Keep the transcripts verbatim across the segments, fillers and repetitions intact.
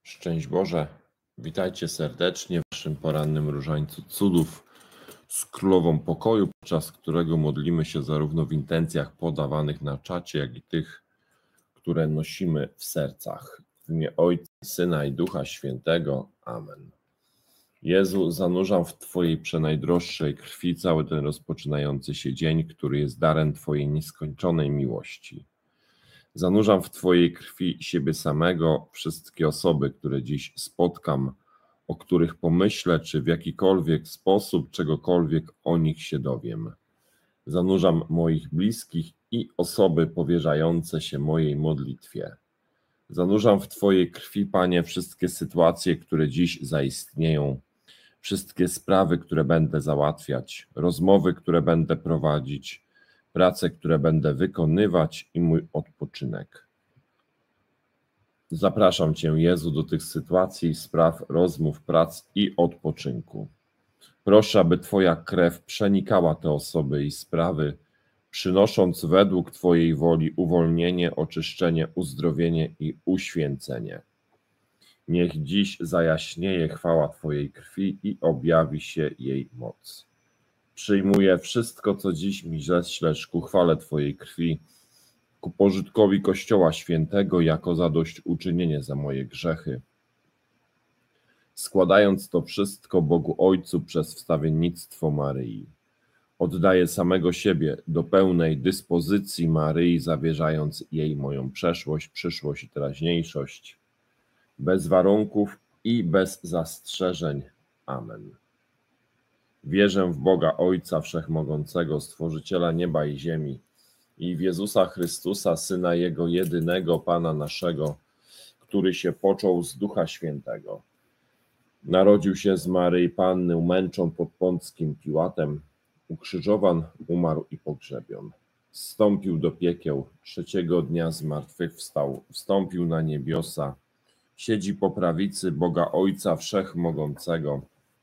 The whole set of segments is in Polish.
Szczęść Boże, witajcie serdecznie w naszym porannym różańcu cudów z Królową Pokoju, podczas którego modlimy się zarówno w intencjach podawanych na czacie, jak i tych, które nosimy w sercach. W imię Ojca, Syna i Ducha Świętego. Amen. Jezu, zanurzam w Twojej przenajdroższej krwi cały ten rozpoczynający się dzień, który jest darem Twojej nieskończonej miłości. Zanurzam w Twojej krwi siebie samego, wszystkie osoby, które dziś spotkam, o których pomyślę, czy w jakikolwiek sposób czegokolwiek o nich się dowiem. Zanurzam moich bliskich i osoby powierzające się mojej modlitwie. Zanurzam w Twojej krwi, Panie, wszystkie sytuacje, które dziś zaistnieją, wszystkie sprawy, które będę załatwiać, rozmowy, które będę prowadzić, prace, które będę wykonywać i mój odpoczynek. Zapraszam Cię, Jezu, do tych sytuacji, spraw, rozmów, prac i odpoczynku. Proszę, aby Twoja krew przenikała te osoby i sprawy, przynosząc według Twojej woli uwolnienie, oczyszczenie, uzdrowienie i uświęcenie. Niech dziś zajaśnieje chwała Twojej krwi i objawi się jej moc. Przyjmuję wszystko, co dziś mi ześlesz ku chwale Twojej krwi, ku pożytkowi Kościoła Świętego, jako zadośćuczynienie za moje grzechy. Składając to wszystko Bogu Ojcu przez wstawiennictwo Maryi, oddaję samego siebie do pełnej dyspozycji Maryi, zawierzając jej moją przeszłość, przyszłość i teraźniejszość, bez warunków i bez zastrzeżeń. Amen. Wierzę w Boga Ojca Wszechmogącego, Stworzyciela nieba i ziemi, i w Jezusa Chrystusa, Syna Jego jedynego, Pana naszego, który się począł z Ducha Świętego. Narodził się z Maryi Panny, umęczon pod Pąckim Piłatem, ukrzyżowan, umarł i pogrzebion. Zstąpił do piekieł, trzeciego dnia zmartwychwstał, wstąpił na niebiosa, siedzi po prawicy Boga Ojca Wszechmogącego.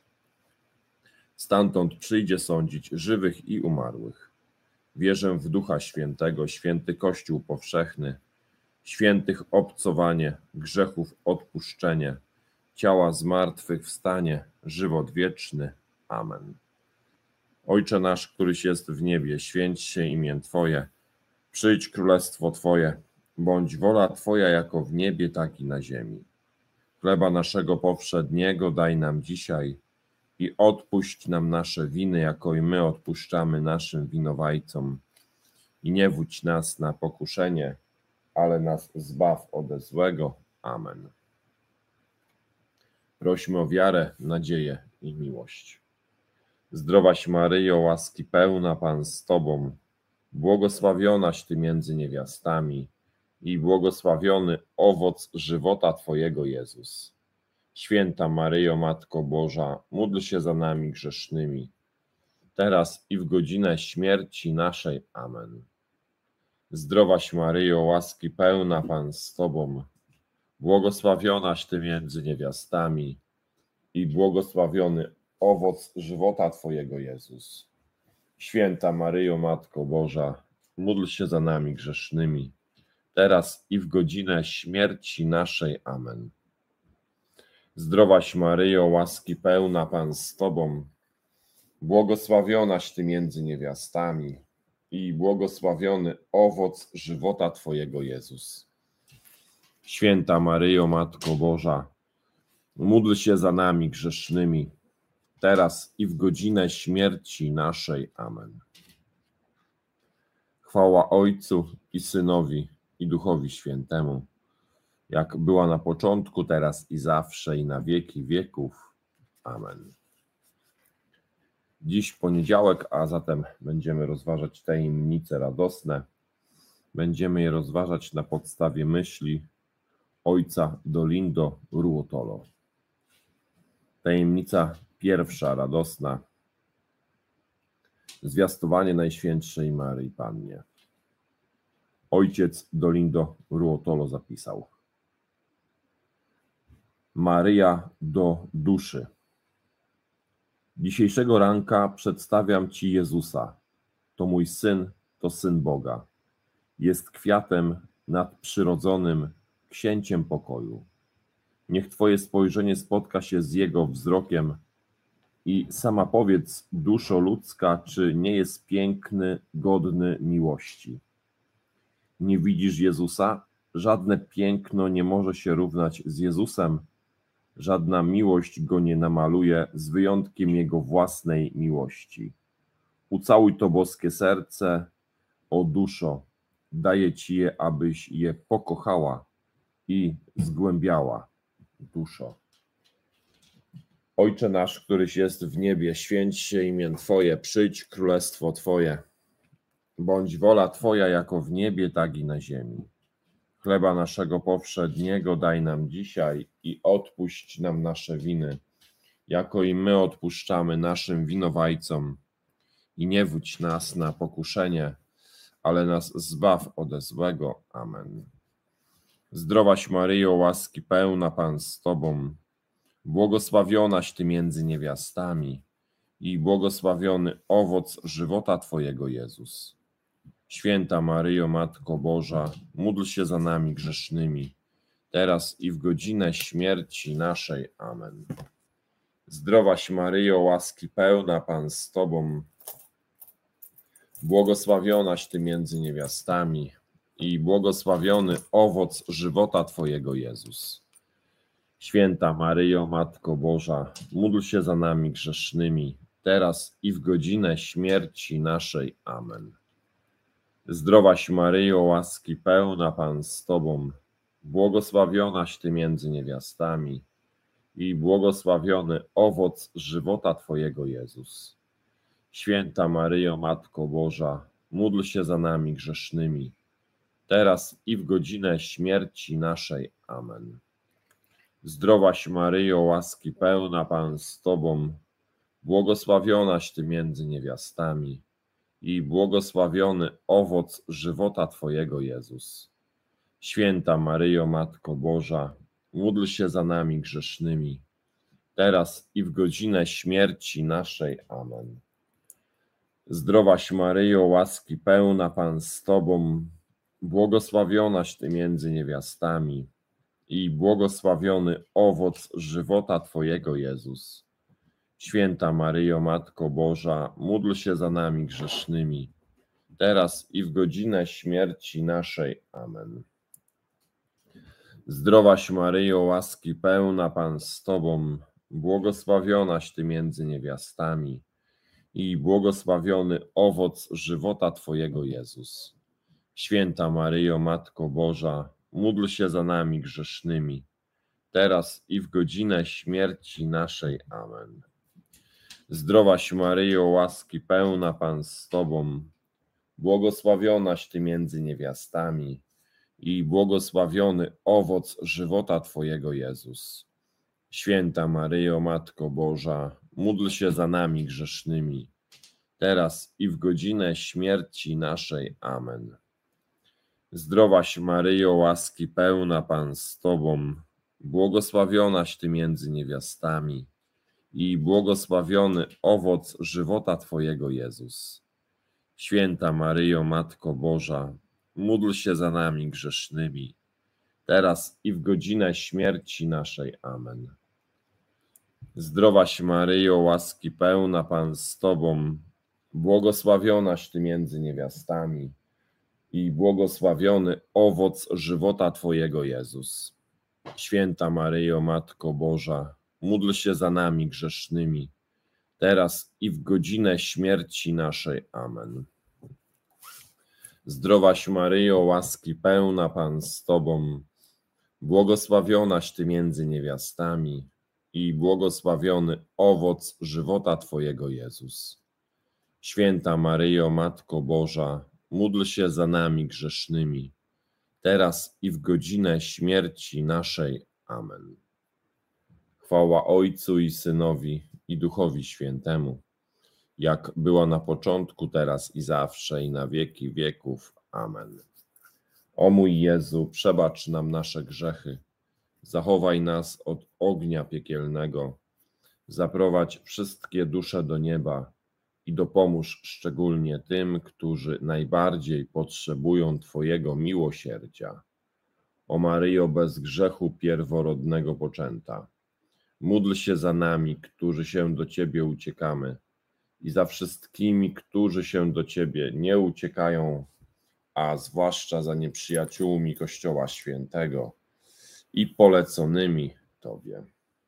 Stamtąd przyjdzie sądzić żywych i umarłych. Wierzę w Ducha Świętego, święty Kościół powszechny, świętych obcowanie, grzechów odpuszczenie, ciała zmartwychwstanie, żywot wieczny. Amen. Ojcze nasz, któryś jest w niebie, święć się imię Twoje, przyjdź królestwo Twoje, bądź wola Twoja jako w niebie, tak i na ziemi. Chleba naszego powszedniego daj nam dzisiaj i odpuść nam nasze winy, jako i my odpuszczamy naszym winowajcom. I nie wódź nas na pokuszenie, ale nas zbaw ode złego. Amen. Prośmy o wiarę, nadzieję i miłość. Zdrowaś Maryjo, łaski pełna, Pan z Tobą, błogosławionaś Ty między niewiastami i błogosławiony owoc żywota Twojego, Jezus. Święta Maryjo, Matko Boża, módl się za nami grzesznymi, teraz i w godzinę śmierci naszej. Amen. Zdrowaś Maryjo, łaski pełna, Pan z Tobą, błogosławionaś Ty między niewiastami i błogosławiony owoc żywota Twojego, Jezus. Święta Maryjo, Matko Boża, módl się za nami grzesznymi, teraz i w godzinę śmierci naszej. Amen. Zdrowaś Maryjo, łaski pełna, Pan z Tobą, błogosławionaś Ty między niewiastami i błogosławiony owoc żywota Twojego, Jezus. Święta Maryjo, Matko Boża, módl się za nami grzesznymi, teraz i w godzinę śmierci naszej. Amen. Chwała Ojcu i Synowi i Duchowi Świętemu, jak była na początku, teraz i zawsze, i na wieki wieków. Amen. Dziś poniedziałek, a zatem będziemy rozważać tajemnice radosne. Będziemy je rozważać na podstawie myśli ojca Dolindo Ruotolo. Tajemnica pierwsza, radosna. Zwiastowanie Najświętszej Maryi Pannie. Ojciec Dolindo Ruotolo zapisał: Maryja do duszy. Dzisiejszego ranka przedstawiam Ci Jezusa. To mój Syn, to Syn Boga. Jest kwiatem nadprzyrodzonym, księciem pokoju. Niech Twoje spojrzenie spotka się z Jego wzrokiem i sama powiedz, duszo ludzka, czy nie jest piękny, godny miłości. Nie widzisz Jezusa? Żadne piękno nie może się równać z Jezusem. Żadna miłość Go nie namaluje, z wyjątkiem Jego własnej miłości. Ucałuj to boskie serce, o duszo, daję Ci je, abyś je pokochała i zgłębiała, duszo. Ojcze nasz, któryś jest w niebie, święć się imię Twoje, przyjdź królestwo Twoje. Bądź wola Twoja jako w niebie, tak i na ziemi. Chleba naszego powszedniego daj nam dzisiaj i odpuść nam nasze winy, jako i my odpuszczamy naszym winowajcom. I nie wódź nas na pokuszenie, ale nas zbaw ode złego. Amen. Zdrowaś Maryjo, łaski pełna, Pan z Tobą, błogosławionaś Ty między niewiastami i błogosławiony owoc żywota Twojego, Jezus. Święta Maryjo, Matko Boża, módl się za nami grzesznymi, teraz i w godzinę śmierci naszej. Amen. Zdrowaś Maryjo, łaski pełna, Pan z Tobą, błogosławionaś Ty między niewiastami i błogosławiony owoc żywota Twojego, Jezus. Święta Maryjo, Matko Boża, módl się za nami grzesznymi, teraz i w godzinę śmierci naszej. Amen. Zdrowaś Maryjo, łaski pełna, Pan z Tobą, błogosławionaś Ty między niewiastami i błogosławiony owoc żywota Twojego, Jezus. Święta Maryjo, Matko Boża, módl się za nami grzesznymi, teraz i w godzinę śmierci naszej. Amen. Zdrowaś Maryjo, łaski pełna, Pan z Tobą, błogosławionaś Ty między niewiastami i błogosławiony owoc żywota Twojego, Jezus. Święta Maryjo, Matko Boża, módl się za nami grzesznymi, teraz i w godzinę śmierci naszej. Amen. Zdrowaś Maryjo, łaski pełna, Pan z Tobą, błogosławionaś Ty między niewiastami i błogosławiony owoc żywota Twojego, Jezus. Święta Maryjo, Matko Boża, módl się za nami grzesznymi, teraz i w godzinę śmierci naszej. Amen. Zdrowaś Maryjo, łaski pełna, Pan z Tobą, błogosławionaś Ty między niewiastami i błogosławiony owoc żywota Twojego, Jezus. Święta Maryjo, Matko Boża, módl się za nami grzesznymi, teraz i w godzinę śmierci naszej. Amen. Zdrowaś Maryjo, łaski pełna, Pan z Tobą, błogosławionaś Ty między niewiastami i błogosławiony owoc żywota Twojego, Jezus. Święta Maryjo, Matko Boża, módl się za nami grzesznymi, teraz i w godzinę śmierci naszej. Amen. Zdrowaś Maryjo, łaski pełna, Pan z Tobą, błogosławionaś Ty między niewiastami i błogosławiony owoc żywota Twojego, Jezus. Święta Maryjo, Matko Boża, módl się za nami grzesznymi, teraz i w godzinę śmierci naszej. Amen. Zdrowaś Maryjo, łaski pełna, Pan z Tobą, błogosławionaś Ty między niewiastami i błogosławiony owoc żywota Twojego, Jezus. Święta Maryjo, Matko Boża, módl się za nami grzesznymi, teraz i w godzinę śmierci naszej. Amen. Zdrowaś Maryjo, łaski pełna, Pan z Tobą, błogosławionaś Ty między niewiastami i błogosławiony owoc żywota Twojego, Jezus. Święta Maryjo, Matko Boża, módl się za nami grzesznymi, teraz i w godzinę śmierci naszej. Amen. Chwała Ojcu i Synowi i Duchowi Świętemu, jak była na początku, teraz i zawsze, i na wieki wieków. Amen. O mój Jezu, przebacz nam nasze grzechy, zachowaj nas od ognia piekielnego, zaprowadź wszystkie dusze do nieba i dopomóż szczególnie tym, którzy najbardziej potrzebują Twojego miłosierdzia. O Maryjo, bez grzechu pierworodnego poczęta, módl się za nami, którzy się do Ciebie uciekamy, i za wszystkimi, którzy się do Ciebie nie uciekają, a zwłaszcza za nieprzyjaciółmi Kościoła Świętego i poleconymi Tobie.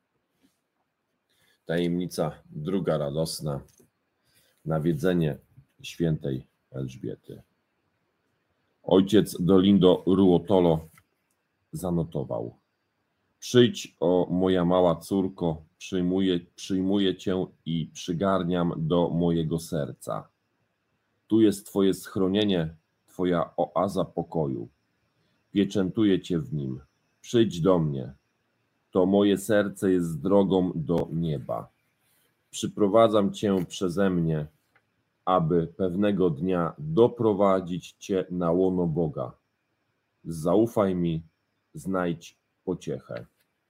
Tajemnica druga radosna. Nawiedzenie świętej Elżbiety. Ojciec Dolindo Ruotolo zanotował: przyjdź, o moja mała córko, przyjmuję, przyjmuję Cię i przygarniam do mojego serca. Tu jest Twoje schronienie, Twoja oaza pokoju. Pieczętuję Cię w nim. Przyjdź do mnie. To moje serce jest drogą do nieba. Przyprowadzam Cię przeze mnie, aby pewnego dnia doprowadzić Cię na łono Boga. Zaufaj mi, znajdź pociechę.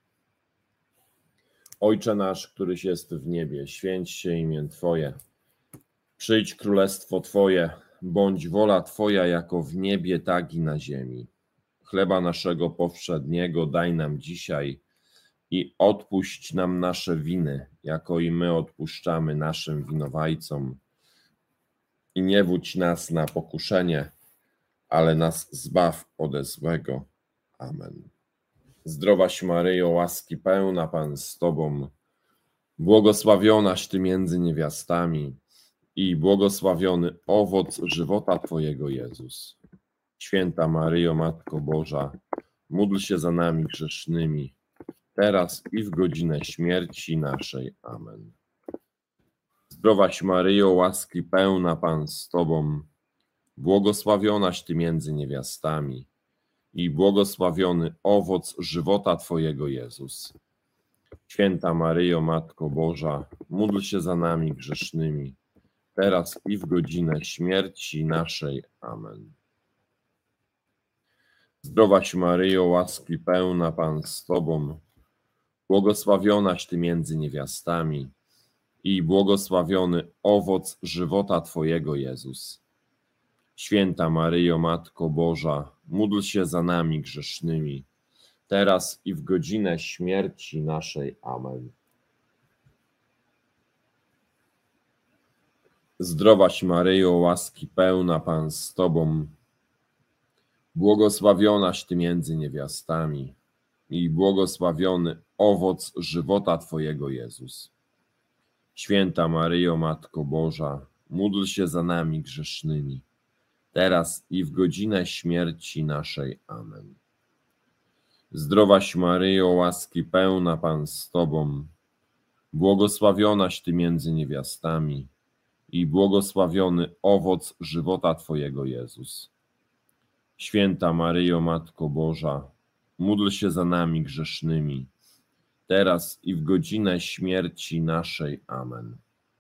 Ojcze nasz, któryś jest w niebie, święć się imię Twoje. Przyjdź królestwo Twoje, bądź wola Twoja jako w niebie, tak i na ziemi. Chleba naszego powszedniego daj nam dzisiaj i odpuść nam nasze winy, jako i my odpuszczamy naszym winowajcom. I nie wódź nas na pokuszenie, ale nas zbaw ode złego. Amen. Zdrowaś Maryjo, łaski pełna, Pan z Tobą, błogosławionaś Ty między niewiastami i błogosławiony owoc żywota Twojego, Jezus. Święta Maryjo, Matko Boża, módl się za nami grzesznymi, teraz i w godzinę śmierci naszej. Amen. Zdrowaś Maryjo, łaski pełna, Pan z Tobą, błogosławionaś Ty między niewiastami i błogosławiony owoc żywota Twojego, Jezus. Święta Maryjo, Matko Boża, módl się za nami grzesznymi, teraz i w godzinę śmierci naszej. Amen. Zdrowaś Maryjo, łaski pełna, Pan z Tobą, błogosławionaś Ty między niewiastami i błogosławiony owoc żywota Twojego, Jezus. Święta Maryjo, Matko Boża, módl się za nami grzesznymi, teraz i w godzinę śmierci naszej. Amen. Zdrowaś Maryjo, łaski pełna, Pan z Tobą, błogosławionaś Ty między niewiastami i błogosławiony owoc żywota Twojego, Jezus. Święta Maryjo, Matko Boża, módl się za nami grzesznymi, teraz i w godzinę śmierci naszej. Amen. Zdrowaś Maryjo, łaski pełna, Pan z Tobą, błogosławionaś Ty między niewiastami i błogosławiony owoc żywota Twojego, Jezus. Święta Maryjo, Matko Boża, módl się za nami grzesznymi, teraz i w godzinę śmierci naszej. Amen.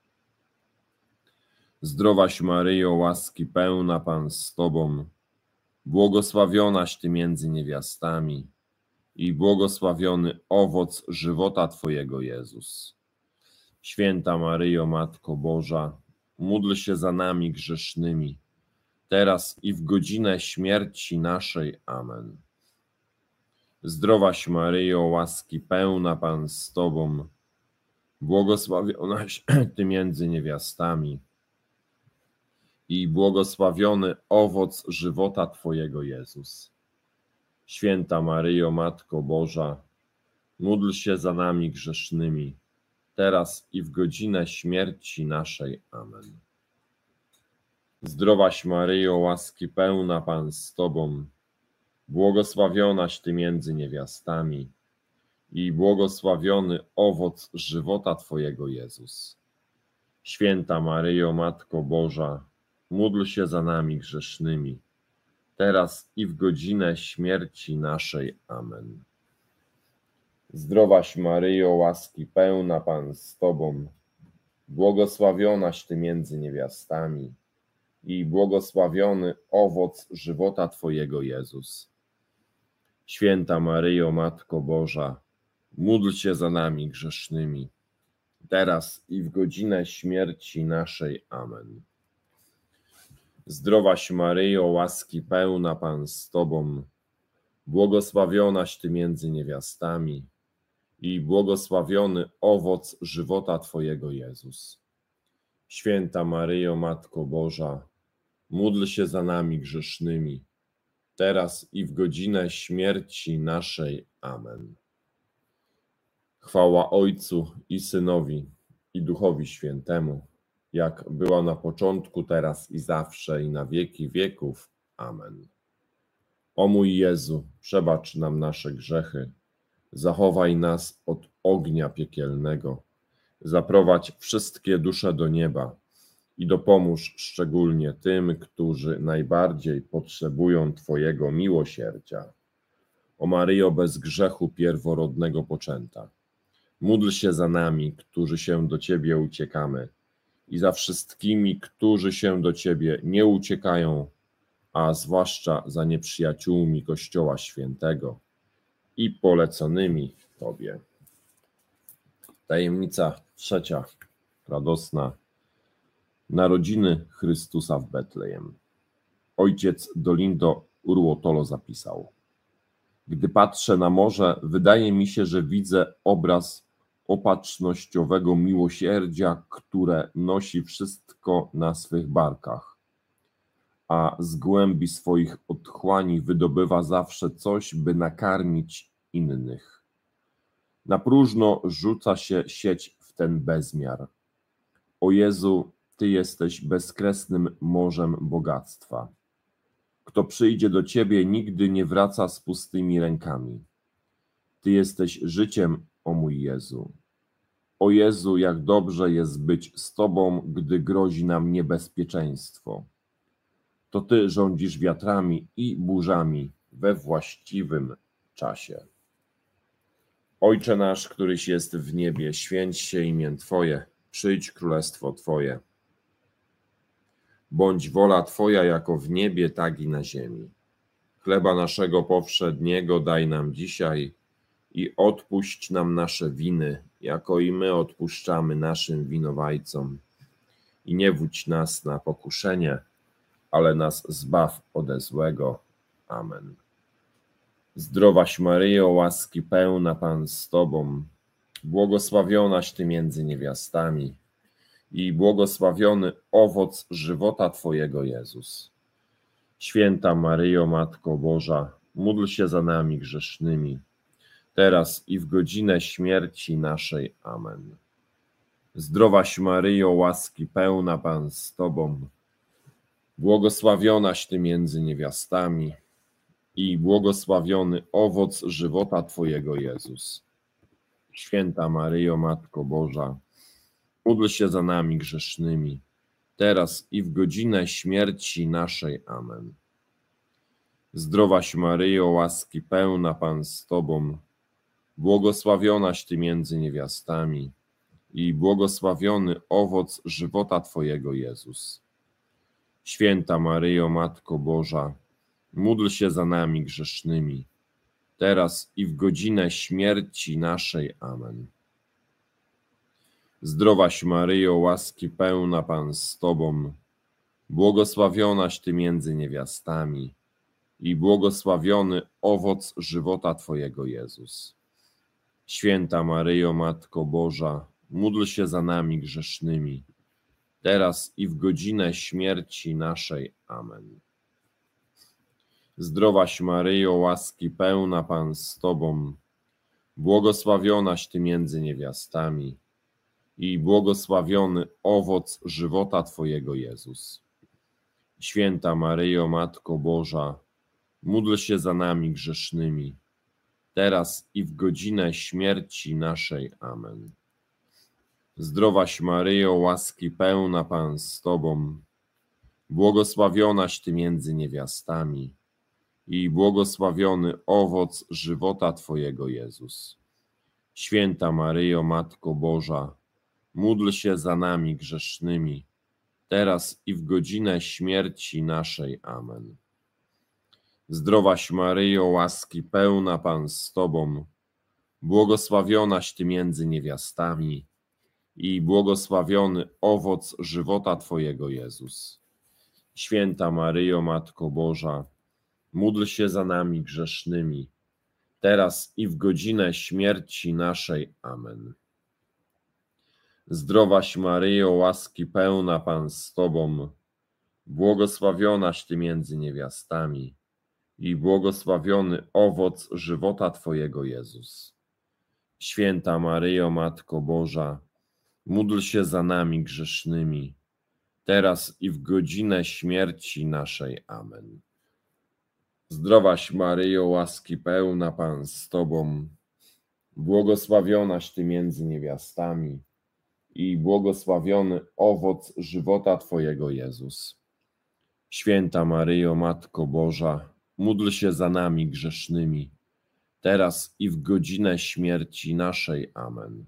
Zdrowaś Maryjo, łaski pełna, Pan z Tobą, błogosławionaś Ty między niewiastami i błogosławiony owoc żywota Twojego, Jezus. Święta Maryjo, Matko Boża, módl się za nami grzesznymi, teraz i w godzinę śmierci naszej. Amen. Zdrowaś Maryjo, łaski pełna, Pan z Tobą, błogosławionaś Ty między niewiastami i błogosławiony owoc żywota Twojego, Jezus. Święta Maryjo, Matko Boża, módl się za nami grzesznymi, teraz i w godzinę śmierci naszej. Amen. Zdrowaś Maryjo, łaski pełna, Pan z Tobą, błogosławionaś Ty między niewiastami i błogosławiony owoc żywota Twojego, Jezus. Święta Maryjo, Matko Boża, módl się za nami grzesznymi, teraz i w godzinę śmierci naszej. Amen. Zdrowaś Maryjo, łaski pełna, Pan z Tobą, błogosławionaś Ty między niewiastami i błogosławiony owoc żywota Twojego, Jezus. Święta Maryjo, Matko Boża, módl się za nami grzesznymi, teraz i w godzinę śmierci naszej. Amen. Zdrowaś Maryjo, łaski pełna, Pan z Tobą, błogosławionaś Ty między niewiastami i błogosławiony owoc żywota Twojego, Jezus. Święta Maryjo, Matko Boża, módl się za nami grzesznymi, teraz i w godzinę śmierci naszej. Amen. Chwała Ojcu i Synowi, i Duchowi Świętemu, jak była na początku, teraz i zawsze, i na wieki wieków. Amen. O mój Jezu, przebacz nam nasze grzechy, zachowaj nas od ognia piekielnego, zaprowadź wszystkie dusze do nieba i dopomóż szczególnie tym, którzy najbardziej potrzebują Twojego miłosierdzia. O Maryjo, bez grzechu pierworodnego poczęta, módl się za nami, którzy się do Ciebie uciekamy, i za wszystkimi, którzy się do Ciebie nie uciekają, a zwłaszcza za nieprzyjaciółmi Kościoła Świętego i poleconymi Tobie. Tajemnica trzecia, radosna. Narodziny Chrystusa w Betlejem. Ojciec Dolindo Urłotolo zapisał: gdy patrzę na morze, wydaje mi się, że widzę obraz opatrznościowego miłosierdzia, które nosi wszystko na swych barkach, a z głębi swoich otchłani wydobywa zawsze coś, by nakarmić innych. Na próżno rzuca się sieć w ten bezmiar. O Jezu, Ty jesteś bezkresnym morzem bogactwa. Kto przyjdzie do Ciebie, nigdy nie wraca z pustymi rękami. Ty jesteś życiem, o mój Jezu. O Jezu, jak dobrze jest być z Tobą, gdy grozi nam niebezpieczeństwo. To Ty rządzisz wiatrami i burzami we właściwym czasie. Ojcze nasz, któryś jest w niebie, święć się imię Twoje, przyjdź królestwo Twoje. Bądź wola Twoja jako w niebie, tak i na ziemi. Chleba naszego powszedniego daj nam dzisiaj i odpuść nam nasze winy, jako i my odpuszczamy naszym winowajcom. I nie wódź nas na pokuszenie, ale nas zbaw ode złego. Amen. Zdrowaś Maryjo, łaski pełna, Pan z Tobą, błogosławionaś Ty między niewiastami i błogosławiony owoc żywota Twojego, Jezus. Święta Maryjo, Matko Boża, módl się za nami grzesznymi, teraz i w godzinę śmierci naszej. Amen. Zdrowaś Maryjo, łaski pełna, Pan z Tobą, błogosławionaś Ty między niewiastami i błogosławiony owoc żywota Twojego, Jezus. Święta Maryjo, Matko Boża, módl się za nami grzesznymi, teraz i w godzinę śmierci naszej. Amen. Zdrowaś Maryjo, łaski pełna, Pan z Tobą, błogosławionaś Ty między niewiastami i błogosławiony owoc żywota Twojego, Jezus. Święta Maryjo, Matko Boża, módl się za nami grzesznymi, teraz i w godzinę śmierci naszej. Amen. Zdrowaś Maryjo, łaski pełna, Pan z Tobą, błogosławionaś Ty między niewiastami i błogosławiony owoc żywota Twojego, Jezus. Święta Maryjo, Matko Boża, módl się za nami grzesznymi, teraz i w godzinę śmierci naszej. Amen. Zdrowaś Maryjo, łaski pełna, Pan z Tobą, błogosławionaś Ty między niewiastami i błogosławiony owoc żywota Twojego, Jezus. Święta Maryjo, Matko Boża, módl się za nami grzesznymi, teraz i w godzinę śmierci naszej. Amen. Zdrowaś Maryjo, łaski pełna, Pan z Tobą, błogosławionaś Ty między niewiastami i błogosławiony owoc żywota Twojego, Jezus. Święta Maryjo, Matko Boża, módl się za nami grzesznymi, teraz i w godzinę śmierci naszej. Amen. Zdrowaś Maryjo, łaski pełna, Pan z Tobą, błogosławionaś Ty między niewiastami i błogosławiony owoc żywota Twojego, Jezus. Święta Maryjo, Matko Boża, módl się za nami grzesznymi, teraz i w godzinę śmierci naszej. Amen. Zdrowaś Maryjo, łaski pełna, Pan z Tobą, błogosławionaś Ty między niewiastami i błogosławiony owoc żywota Twojego, Jezus. Święta Maryjo, Matko Boża, módl się za nami grzesznymi, teraz i w godzinę śmierci naszej. Amen. Zdrowaś Maryjo, łaski pełna, Pan z Tobą, błogosławionaś Ty między niewiastami i błogosławiony owoc żywota Twojego, Jezus. Święta Maryjo, Matko Boża, módl się za nami grzesznymi, teraz i w godzinę śmierci naszej. Amen.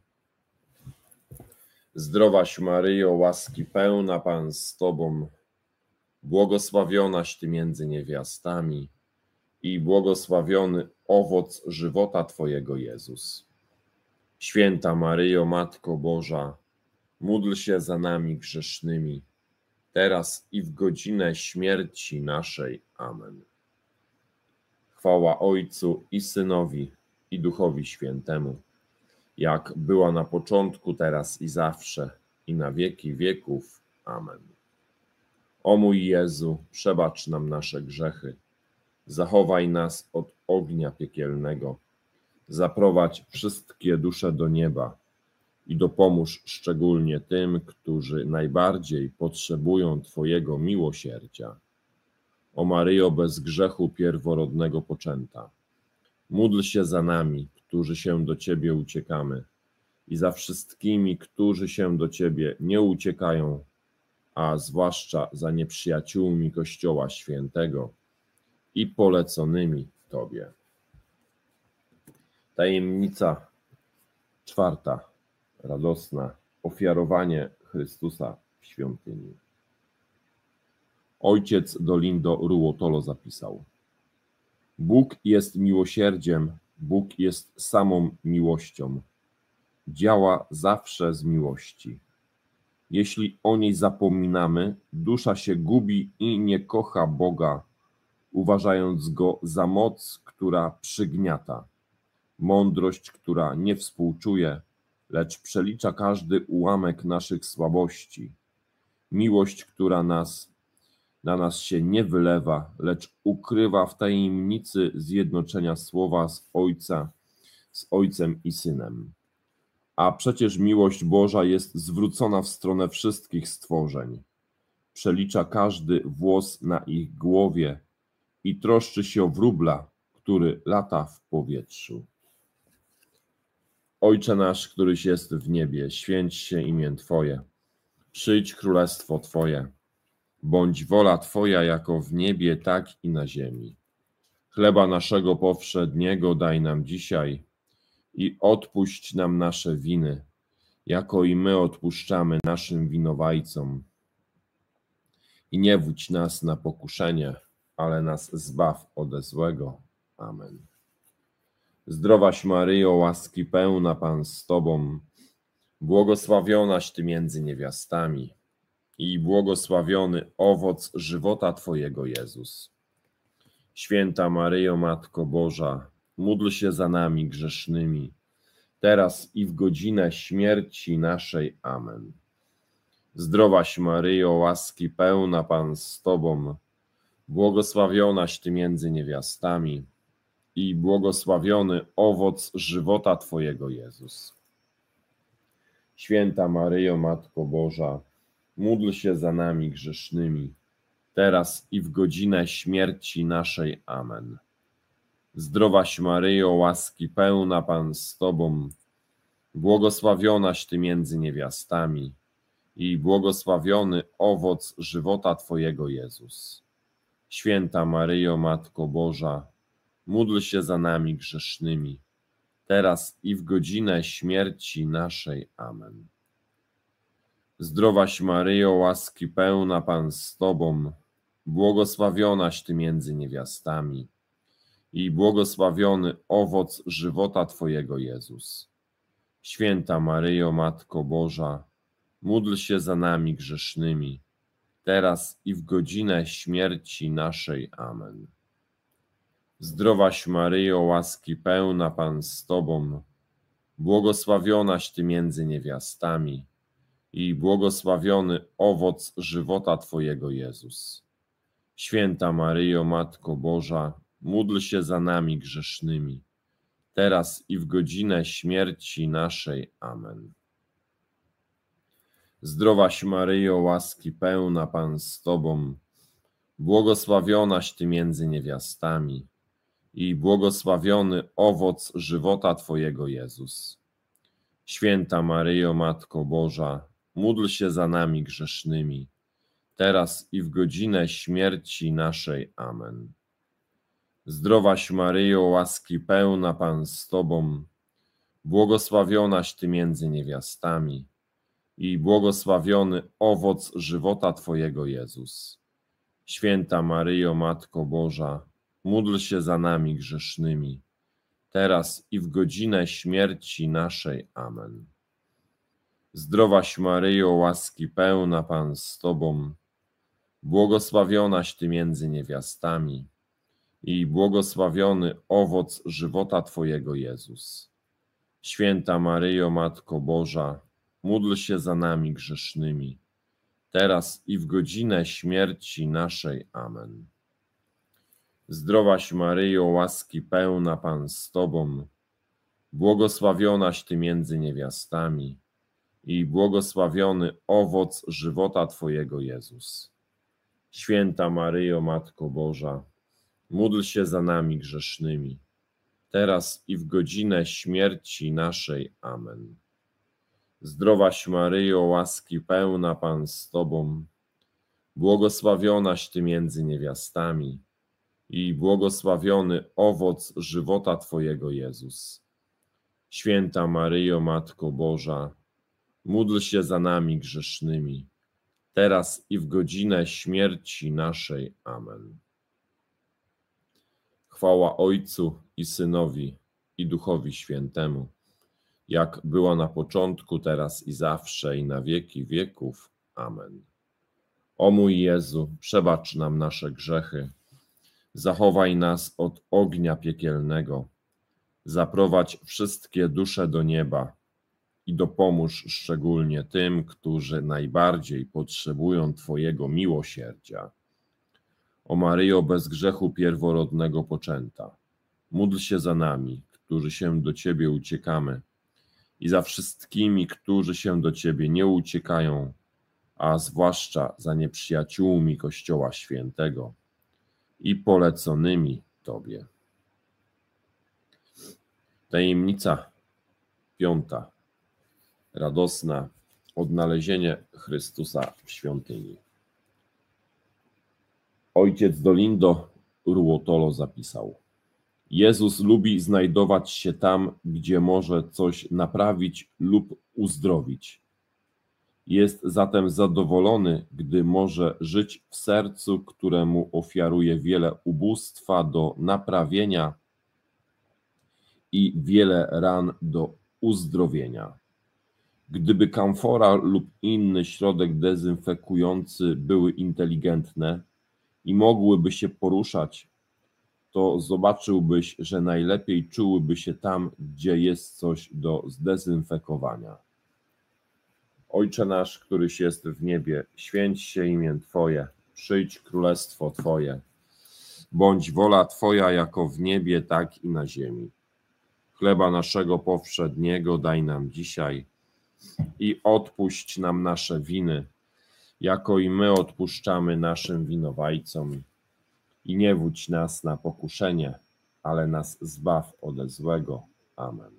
Zdrowaś Maryjo, łaski pełna, Pan z Tobą, błogosławionaś Ty między niewiastami i błogosławiony owoc żywota Twojego, Jezus. Święta Maryjo, Matko Boża, módl się za nami grzesznymi, teraz i w godzinę śmierci naszej. Amen. Chwała Ojcu i Synowi, i Duchowi Świętemu, jak była na początku, teraz i zawsze, i na wieki wieków. Amen. O mój Jezu, przebacz nam nasze grzechy, zachowaj nas od ognia piekielnego, zaprowadź wszystkie dusze do nieba i dopomóż szczególnie tym, którzy najbardziej potrzebują Twojego miłosierdzia. O Maryjo, bez grzechu pierworodnego poczęta, módl się za nami, którzy się do Ciebie uciekamy, i za wszystkimi, którzy się do Ciebie nie uciekają, a zwłaszcza za nieprzyjaciółmi Kościoła Świętego i poleconymi Tobie. Tajemnica czwarta, radosna, ofiarowanie Chrystusa w świątyni. Ojciec Dolindo Ruotolo zapisał: Bóg jest miłosierdziem, Bóg jest samą miłością. Działa zawsze z miłości. Jeśli o niej zapominamy, dusza się gubi i nie kocha Boga, uważając Go za moc, która przygniata, mądrość, która nie współczuje, lecz przelicza każdy ułamek naszych słabości, miłość, która nas, na nas się nie wylewa, lecz ukrywa w tajemnicy zjednoczenia słowa z Ojca, z Ojcem i Synem. A przecież miłość Boża jest zwrócona w stronę wszystkich stworzeń. Przelicza każdy włos na ich głowie i troszczy się o wróbla, który lata w powietrzu. Ojcze nasz, któryś jest w niebie, święć się imię Twoje. Przyjdź królestwo Twoje. Bądź wola Twoja jako w niebie, tak i na ziemi. Chleba naszego powszedniego daj nam dzisiaj i odpuść nam nasze winy, jako i my odpuszczamy naszym winowajcom. I nie wódź nas na pokuszenie, ale nas zbaw ode złego. Amen. Zdrowaś Maryjo, łaski pełna, Pan z Tobą, błogosławionaś Ty między niewiastami i błogosławiony owoc żywota Twojego, Jezus. Święta Maryjo, Matko Boża, módl się za nami grzesznymi, teraz i w godzinę śmierci naszej. Amen. Zdrowaś Maryjo, łaski pełna, Pan z Tobą, błogosławionaś Ty między niewiastami i błogosławiony owoc żywota Twojego, Jezus. Święta Maryjo, Matko Boża, módl się za nami grzesznymi, teraz i w godzinę śmierci naszej. Amen. Zdrowaś Maryjo, łaski pełna, Pan z Tobą, błogosławionaś Ty między niewiastami i błogosławiony owoc żywota Twojego, Jezus. Święta Maryjo, Matko Boża, módl się za nami grzesznymi, teraz i w godzinę śmierci naszej. Amen. Zdrowaś Maryjo, łaski pełna, Pan z Tobą, błogosławionaś Ty między niewiastami i błogosławiony owoc żywota Twojego, Jezus. Święta Maryjo, Matko Boża, módl się za nami grzesznymi, teraz i w godzinę śmierci naszej. Amen. Zdrowaś Maryjo, łaski pełna, Pan z Tobą, błogosławionaś Ty między niewiastami i błogosławiony owoc żywota Twojego, Jezus. Święta Maryjo, Matko Boża, módl się za nami grzesznymi, teraz i w godzinę śmierci naszej. Amen. Zdrowaś Maryjo, łaski pełna, Pan z Tobą, błogosławionaś Ty między niewiastami i błogosławiony owoc żywota Twojego, Jezus. Święta Maryjo, Matko Boża, módl się za nami grzesznymi, teraz i w godzinę śmierci naszej. Amen. Zdrowaś Maryjo, łaski pełna, Pan z Tobą, błogosławionaś Ty między niewiastami i błogosławiony owoc żywota Twojego, Jezus. Święta Maryjo, Matko Boża, módl się za nami grzesznymi, teraz i w godzinę śmierci naszej. Amen. Zdrowaś Maryjo, łaski pełna, Pan z Tobą, błogosławionaś Ty między niewiastami i błogosławiony owoc żywota Twojego, Jezus. Święta Maryjo, Matko Boża, módl się za nami grzesznymi, teraz i w godzinę śmierci naszej. Amen. Zdrowaś Maryjo, łaski pełna, Pan z Tobą, błogosławionaś Ty między niewiastami i błogosławiony owoc żywota Twojego, Jezus. Święta Maryjo, Matko Boża, módl się za nami grzesznymi, teraz i w godzinę śmierci naszej. Amen. Zdrowaś Maryjo, łaski pełna, Pan z Tobą, błogosławionaś Ty między niewiastami i błogosławiony owoc żywota Twojego, Jezus. Święta Maryjo, Matko Boża, módl się za nami grzesznymi, teraz i w godzinę śmierci naszej. Amen. Chwała Ojcu i Synowi, i Duchowi Świętemu, jak była na początku, teraz i zawsze, i na wieki wieków. Amen. O mój Jezu, przebacz nam nasze grzechy, zachowaj nas od ognia piekielnego, zaprowadź wszystkie dusze do nieba i dopomóż szczególnie tym, którzy najbardziej potrzebują Twojego miłosierdzia. O Maryjo, bez grzechu pierworodnego poczęta, módl się za nami, którzy się do Ciebie uciekamy, i za wszystkimi, którzy się do Ciebie nie uciekają, a zwłaszcza za nieprzyjaciółmi Kościoła Świętego i poleconymi Tobie. Tajemnica piąta. Radosna odnalezienie Chrystusa w świątyni. Ojciec Dolindo Ruotolo zapisał: Jezus lubi znajdować się tam, gdzie może coś naprawić lub uzdrowić. Jest zatem zadowolony, gdy może żyć w sercu, któremu ofiaruje wiele ubóstwa do naprawienia i wiele ran do uzdrowienia. Gdyby kamfora lub inny środek dezynfekujący były inteligentne i mogłyby się poruszać, to zobaczyłbyś, że najlepiej czułyby się tam, gdzie jest coś do zdezynfekowania. Ojcze nasz, któryś jest w niebie, święć się imię Twoje, przyjdź królestwo Twoje. Bądź wola Twoja jako w niebie, tak i na ziemi. Chleba naszego powszedniego daj nam dzisiaj i odpuść nam nasze winy, jako i my odpuszczamy naszym winowajcom. I nie wódź nas na pokuszenie, ale nas zbaw ode złego. Amen.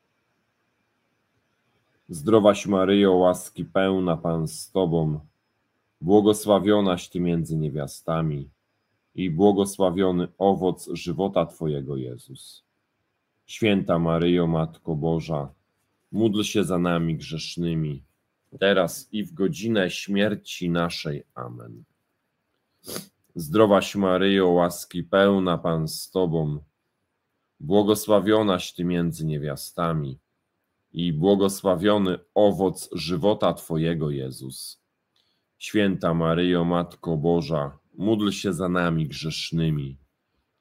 Zdrowaś Maryjo, łaski pełna, Pan z Tobą, błogosławionaś Ty między niewiastami i błogosławiony owoc żywota Twojego, Jezus. Święta Maryjo, Matko Boża, módl się za nami grzesznymi, teraz i w godzinę śmierci naszej. Amen. Zdrowaś Maryjo, łaski pełna, Pan z Tobą, błogosławionaś Ty między niewiastami i błogosławiony owoc żywota Twojego, Jezus. Święta Maryjo, Matko Boża, módl się za nami grzesznymi,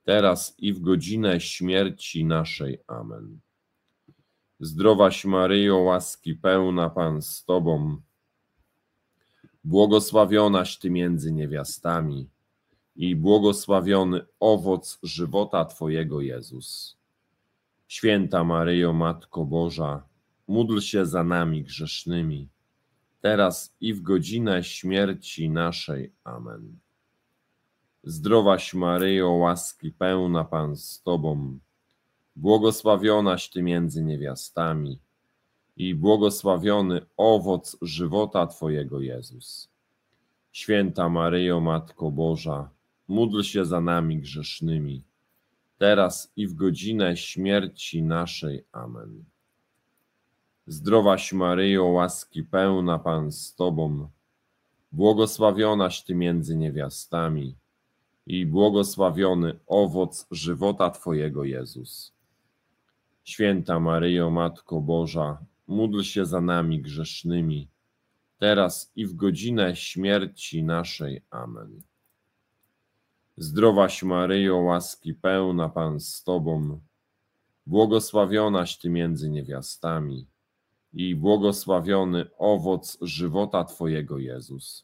teraz i w godzinę śmierci naszej. Amen. Zdrowaś Maryjo, łaski pełna, Pan z Tobą, błogosławionaś Ty między niewiastami i błogosławiony owoc żywota Twojego, Jezus. Święta Maryjo, Matko Boża, módl się za nami grzesznymi, teraz i w godzinę śmierci naszej. Amen. Zdrowaś Maryjo, łaski pełna, Pan z Tobą, błogosławionaś Ty między niewiastami i błogosławiony owoc żywota Twojego, Jezus. Święta Maryjo, Matko Boża, módl się za nami grzesznymi, teraz i w godzinę śmierci naszej. Amen. Zdrowaś Maryjo, łaski pełna, Pan z Tobą, błogosławionaś Ty między niewiastami i błogosławiony owoc żywota Twojego, Jezus. Święta Maryjo, Matko Boża, módl się za nami grzesznymi, teraz i w godzinę śmierci naszej. Amen. Zdrowaś Maryjo, łaski pełna, Pan z Tobą, błogosławionaś Ty między niewiastami i błogosławiony owoc żywota Twojego, Jezus.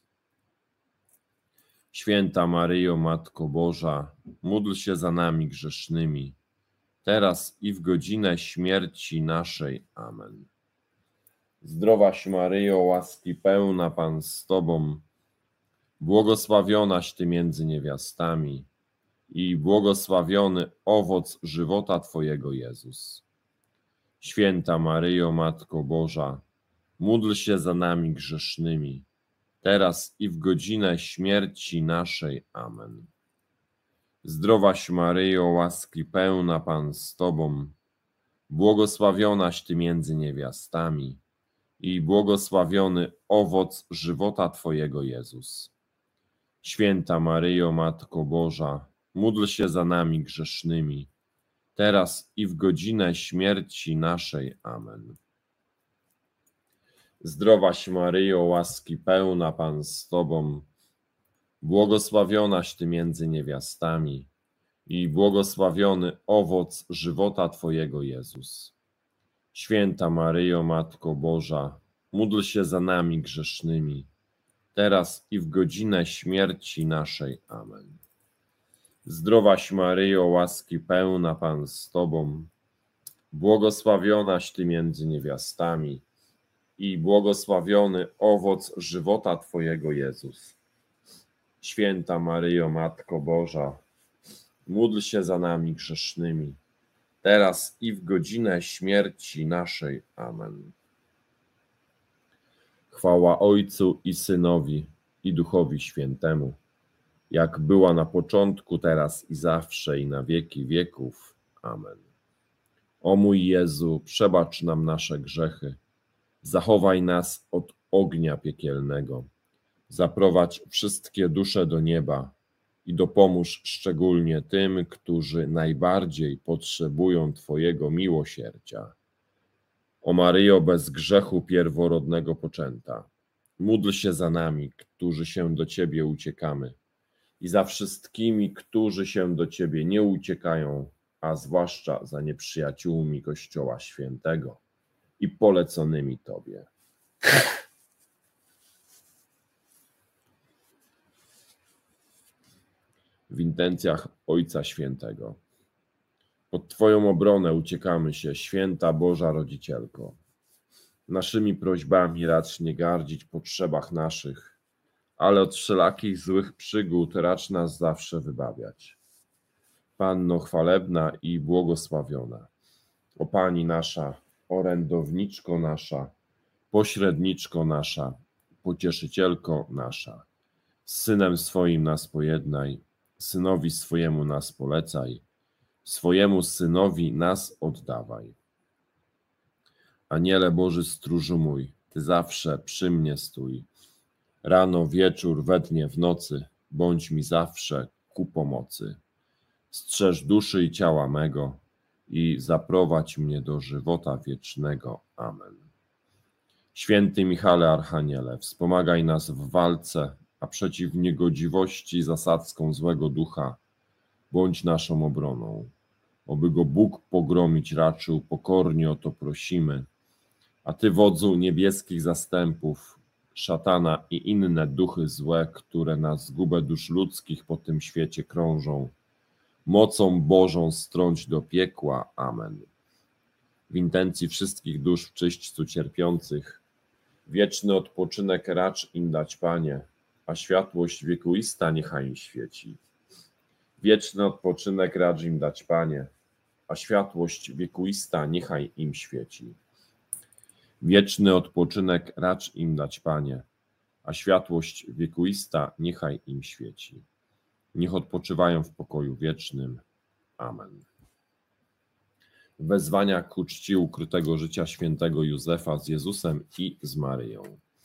Święta Maryjo, Matko Boża, módl się za nami grzesznymi, teraz i w godzinę śmierci naszej. Amen. Zdrowaś Maryjo, łaski pełna, Pan z Tobą, błogosławionaś Ty między niewiastami i błogosławiony owoc żywota Twojego, Jezus. Święta Maryjo, Matko Boża, módl się za nami grzesznymi, teraz i w godzinę śmierci naszej. Amen. Zdrowaś Maryjo, łaski pełna, Pan z Tobą, błogosławionaś Ty między niewiastami i błogosławiony owoc żywota Twojego, Jezus. Święta Maryjo, Matko Boża, módl się za nami grzesznymi, teraz i w godzinę śmierci naszej. Amen. Zdrowaś Maryjo, łaski pełna, Pan z Tobą, błogosławionaś Ty między niewiastami i błogosławiony owoc żywota Twojego, Jezus. Święta Maryjo, Matko Boża, módl się za nami grzesznymi, teraz i w godzinę śmierci naszej. Amen. Zdrowaś Maryjo, łaski pełna, Pan z Tobą, błogosławionaś Ty między niewiastami i błogosławiony owoc żywota Twojego, Jezus. Święta Maryjo, Matko Boża, módl się za nami grzesznymi, teraz i w godzinę śmierci naszej. Amen. Chwała Ojcu i Synowi, i Duchowi Świętemu, jak była na początku, teraz i zawsze, i na wieki wieków. Amen. O mój Jezu, przebacz nam nasze grzechy, zachowaj nas od ognia piekielnego, zaprowadź wszystkie dusze do nieba i dopomóż szczególnie tym, którzy najbardziej potrzebują Twojego miłosierdzia. O Maryjo, bez grzechu pierworodnego poczęta, módl się za nami, którzy się do Ciebie uciekamy, i za wszystkimi, którzy się do Ciebie nie uciekają, a zwłaszcza za nieprzyjaciółmi Kościoła Świętego i poleconymi Tobie. W intencjach Ojca Świętego. Pod Twoją obronę uciekamy się, Święta Boża Rodzicielko. Naszymi prośbami racz nie gardzić potrzebach naszych, ale od wszelakich złych przygód racz nas zawsze wybawiać. Panno chwalebna i błogosławiona, o Pani nasza, orędowniczko nasza, pośredniczko nasza, pocieszycielko nasza, z Synem swoim nas pojednaj, Synowi swojemu nas polecaj, swojemu Synowi nas oddawaj. Aniele Boży stróżu mój, Ty zawsze przy mnie stój, rano, wieczór, we dnie, w nocy, bądź mi zawsze ku pomocy. Strzeż duszy i ciała mego i zaprowadź mnie do żywota wiecznego. Amen. Święty Michale Archaniele, wspomagaj nas w walce, a przeciw niegodziwości zasadzką złego ducha bądź naszą obroną. Oby go Bóg pogromić raczył, pokornie o to prosimy. A Ty, wodzu niebieskich zastępów, szatana i inne duchy złe, które na zgubę dusz ludzkich po tym świecie krążą, mocą Bożą strąć do piekła. Amen. W intencji wszystkich dusz w czyśćcu cierpiących, wieczny odpoczynek racz im dać, Panie, a światłość wiekuista niechaj im świeci. Wieczny odpoczynek racz im dać, Panie, a światłość wiekuista niechaj im świeci. Wieczny odpoczynek racz im dać, Panie, a światłość wiekuista niechaj im świeci. Niech odpoczywają w pokoju wiecznym. Amen. Wezwania ku czci ukrytego życia świętego Józefa z Jezusem i z Maryją.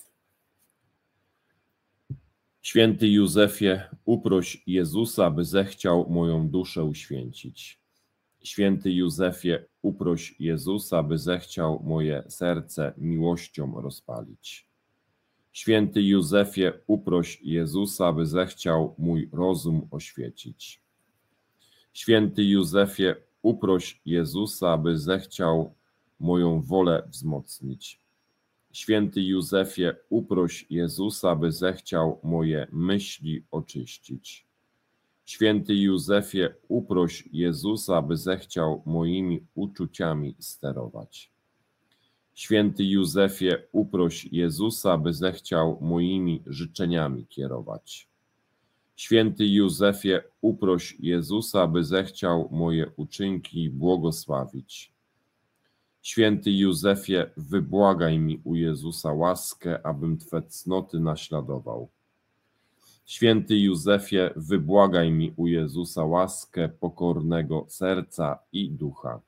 Święty Józefie, uproś Jezusa, by zechciał moją duszę uświęcić. Święty Józefie, uproś Jezusa, by zechciał moje serce miłością rozpalić. Święty Józefie, uproś Jezusa, by zechciał mój rozum oświecić. Święty Józefie, uproś Jezusa, by zechciał moją wolę wzmocnić. Święty Józefie, uproś Jezusa, by zechciał moje myśli oczyścić. Święty Józefie, uproś Jezusa, by zechciał moimi uczuciami sterować. Święty Józefie, uproś Jezusa, by zechciał moimi życzeniami kierować. Święty Józefie, uproś Jezusa, by zechciał moje uczynki błogosławić. Święty Józefie, wybłagaj mi u Jezusa łaskę, abym Twe cnoty naśladował. Święty Józefie, wybłagaj mi u Jezusa łaskę pokornego serca i ducha.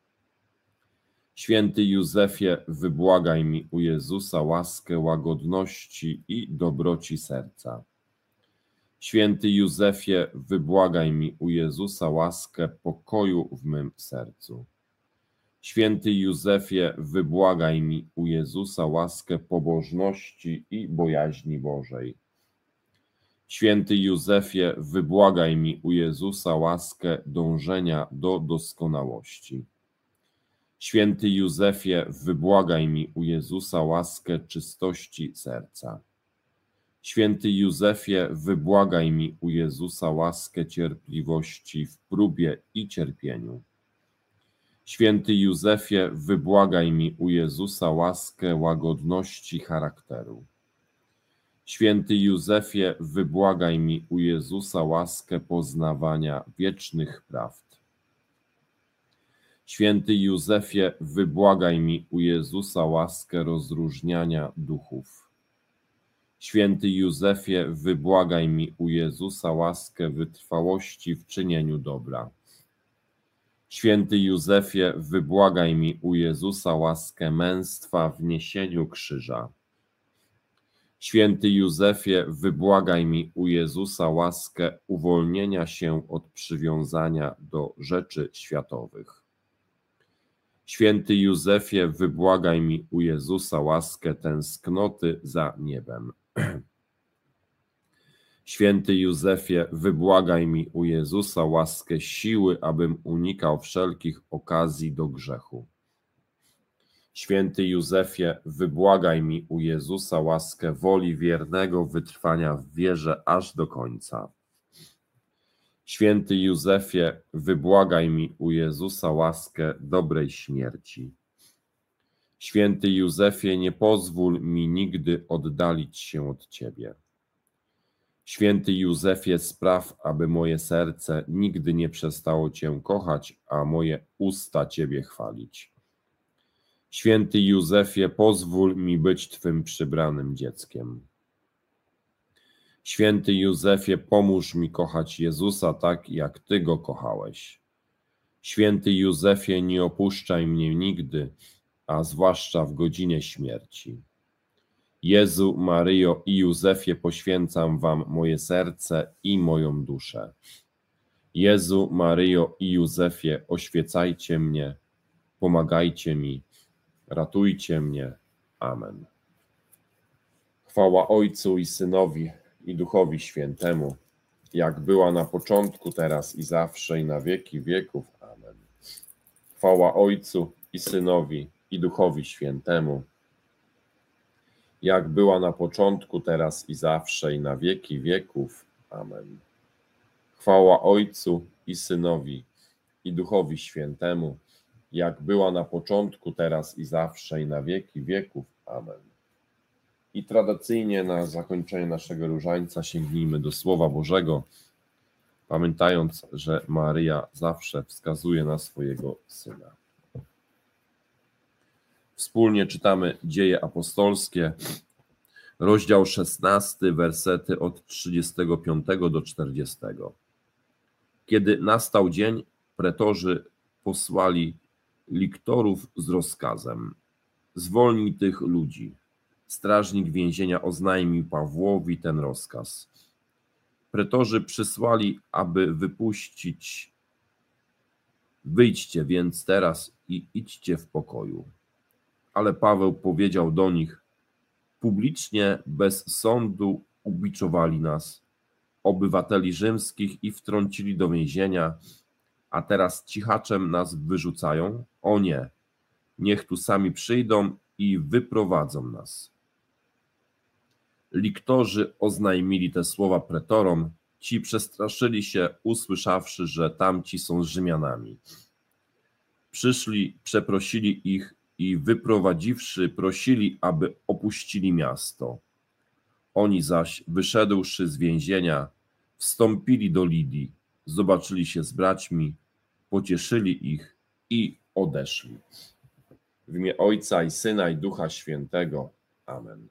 Święty Józefie, wybłagaj mi u Jezusa łaskę łagodności i dobroci serca. Święty Józefie, wybłagaj mi u Jezusa łaskę pokoju w mym sercu. Święty Józefie, wybłagaj mi u Jezusa łaskę pobożności i bojaźni Bożej. Święty Józefie, wybłagaj mi u Jezusa łaskę dążenia do doskonałości. Święty Józefie, wybłagaj mi u Jezusa łaskę czystości serca. Święty Józefie, wybłagaj mi u Jezusa łaskę cierpliwości w próbie i cierpieniu. Święty Józefie, wybłagaj mi u Jezusa łaskę łagodności charakteru. Święty Józefie, wybłagaj mi u Jezusa łaskę poznawania wiecznych prawd. Święty Józefie, wybłagaj mi u Jezusa łaskę rozróżniania duchów. Święty Józefie, wybłagaj mi u Jezusa łaskę wytrwałości w czynieniu dobra. Święty Józefie, wybłagaj mi u Jezusa łaskę męstwa w niesieniu krzyża. Święty Józefie, wybłagaj mi u Jezusa łaskę uwolnienia się od przywiązania do rzeczy światowych. Święty Józefie, wybłagaj mi u Jezusa łaskę tęsknoty za niebem. Święty Józefie, wybłagaj mi u Jezusa łaskę siły, abym unikał wszelkich okazji do grzechu. Święty Józefie, wybłagaj mi u Jezusa łaskę woli wiernego wytrwania w wierze aż do końca. Święty Józefie, wybłagaj mi u Jezusa łaskę dobrej śmierci. Święty Józefie, nie pozwól mi nigdy oddalić się od Ciebie. Święty Józefie, spraw, aby moje serce nigdy nie przestało Cię kochać, a moje usta Ciebie chwalić. Święty Józefie, pozwól mi być Twym przybranym dzieckiem. Święty Józefie, pomóż mi kochać Jezusa tak, jak Ty Go kochałeś. Święty Józefie, nie opuszczaj mnie nigdy, a zwłaszcza w godzinie śmierci. Jezu, Maryjo i Józefie, poświęcam Wam moje serce i moją duszę. Jezu, Maryjo i Józefie, oświecajcie mnie, pomagajcie mi, ratujcie mnie. Amen. Chwała Ojcu i Synowi, i Duchowi Świętemu, jak była na początku, teraz i zawsze, i na wieki wieków. Amen. Chwała Ojcu i Synowi, i Duchowi Świętemu, jak była na początku, teraz i zawsze, i na wieki wieków. Amen. Chwała Ojcu i Synowi, i Duchowi Świętemu, jak była na początku, teraz i zawsze, i na wieki wieków. Amen. I tradycyjnie na zakończenie naszego różańca sięgnijmy do Słowa Bożego, pamiętając, że Maryja zawsze wskazuje na swojego Syna. Wspólnie czytamy Dzieje Apostolskie, rozdział szesnasty, wersety od trzydziestego piątego do czterdziestego. Kiedy nastał dzień, pretorzy posłali liktorów z rozkazem: zwolnij tych ludzi. Strażnik więzienia oznajmił Pawłowi ten rozkaz. Pretorzy przysłali, aby wypuścić. Wyjdźcie więc teraz i idźcie w pokoju. Ale Paweł powiedział do nich: publicznie, bez sądu ubiczowali nas, obywateli rzymskich, i wtrącili do więzienia, a teraz cichaczem nas wyrzucają? O nie, niech tu sami przyjdą i wyprowadzą nas. Liktorzy oznajmili te słowa pretorom, ci przestraszyli się, usłyszawszy, że tamci są Rzymianami. Przyszli, przeprosili ich i wyprowadziwszy, prosili, aby opuścili miasto. Oni zaś, wyszedłszy z więzienia, wstąpili do Lidii, zobaczyli się z braćmi, pocieszyli ich i odeszli. W imię Ojca i Syna, i Ducha Świętego. Amen.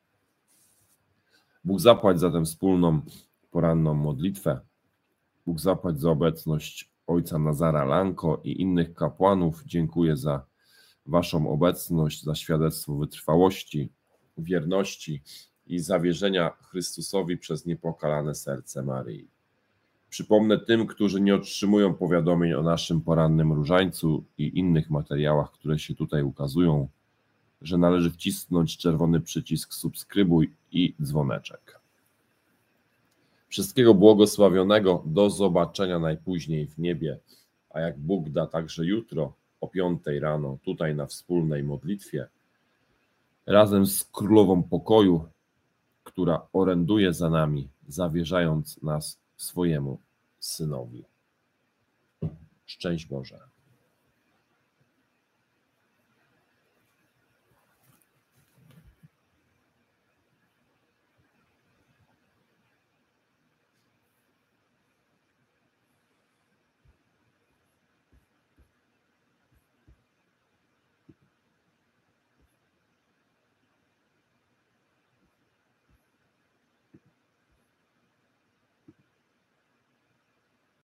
Bóg zapłać za tę wspólną poranną modlitwę. Bóg zapłać za obecność ojca Nazara Lanko i innych kapłanów. Dziękuję za waszą obecność, za świadectwo wytrwałości, wierności i zawierzenia Chrystusowi przez niepokalane serce Maryi. Przypomnę tym, którzy nie otrzymują powiadomień o naszym porannym różańcu i innych materiałach, które się tutaj ukazują, że należy wcisnąć czerwony przycisk subskrybuj i dzwoneczek. Wszystkiego błogosławionego, do zobaczenia najpóźniej w niebie, a jak Bóg da, także jutro o piątej rano tutaj na wspólnej modlitwie, razem z Królową Pokoju, która oręduje za nami, zawierzając nas swojemu Synowi. Szczęść Boże.